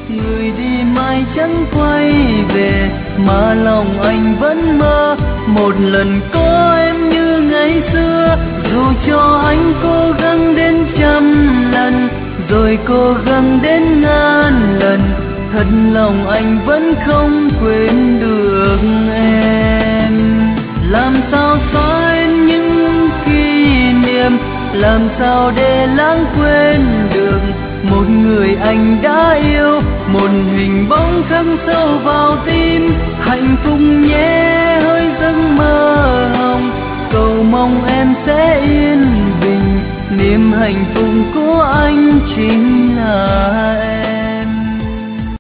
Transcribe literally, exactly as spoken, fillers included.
người đi mãi chẳng quay về, mà lòng anh vẫn mơ một lần có em như ngày xưa. Dù cho anh cố gắng đến trăm lần, rồi cố gắng đến ngàn lần, thật lòng anh vẫn không quên được em. Làm sao xóa hết những kỷ niệm, làm sao để lãng quên được một người anh đã yêu, một hình bóng khắc sâu vào tim. Hạnh phúc nhé hỡi giấc mơ hồng, cầu mong em sẽ yên bình, niềm hạnh phúc của anh chính là em.